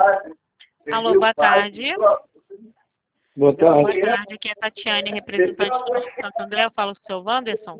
Alô, boa tarde. Boa Boa tarde. tarde, aqui é a Tatiane, representante do Banco Santo André. Eu falo com o seu Wanderson.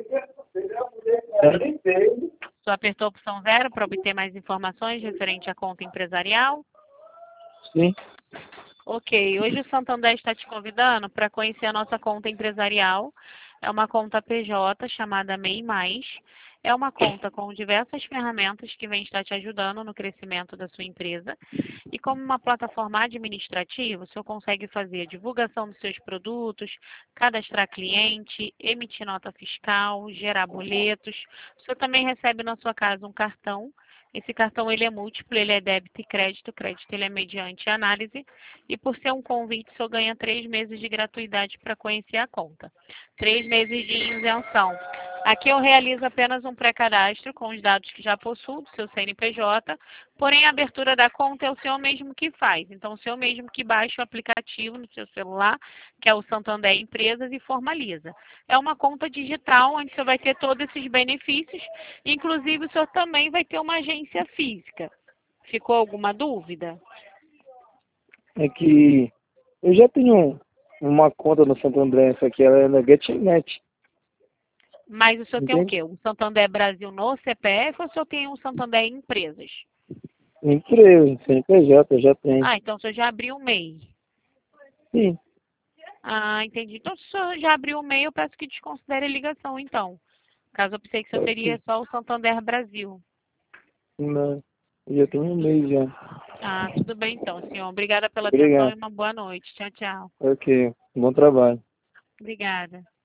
Só apertou a opção 0 para obter mais informações referente à conta empresarial? Sim. Ok, hoje o Santander está te convidando para conhecer a nossa conta empresarial. É uma conta PJ chamada MEI+. É uma conta com diversas ferramentas que vem estar te ajudando no crescimento da sua empresa. E como uma plataforma administrativa, o senhor consegue fazer a divulgação dos seus produtos, cadastrar cliente, emitir nota fiscal, gerar boletos. O senhor também recebe na sua casa um cartão. Esse cartão ele é múltiplo, ele é débito e crédito. O crédito ele é mediante análise. E por ser um convite, o senhor ganha 3 meses de gratuidade para conhecer a conta. 3 meses de isenção. Aqui eu realizo apenas um pré-cadastro com os dados que já possuo do seu CNPJ, porém a abertura da conta é o senhor mesmo que faz. Então, o senhor mesmo que baixa o aplicativo no seu celular, que é o Santander Empresas, e formaliza. É uma conta digital, onde o senhor vai ter todos esses benefícios, inclusive o senhor também vai ter uma agência física. Ficou alguma dúvida? É que eu já tenho uma conta no Santander, essa aqui ela é na GetNet. Mas o senhor tem o Entende? quê? Um Santander Brasil no CPF ou o senhor tem um Santander Empresas? Empresa, CNPJ, eu já tenho. Ah, então o senhor já abriu o MEI. Sim. Ah, entendi. Então, se o senhor já abriu o MEI, eu peço que desconsidere a ligação, então. Caso eu pensei que o senhor teria Ok. só o Santander Brasil. Não. Eu já tenho um mês já. Ah, tudo bem então, senhor. Obrigada pela atenção e Obrigado. uma boa noite. Tchau, tchau. Ok. Bom trabalho. Obrigada.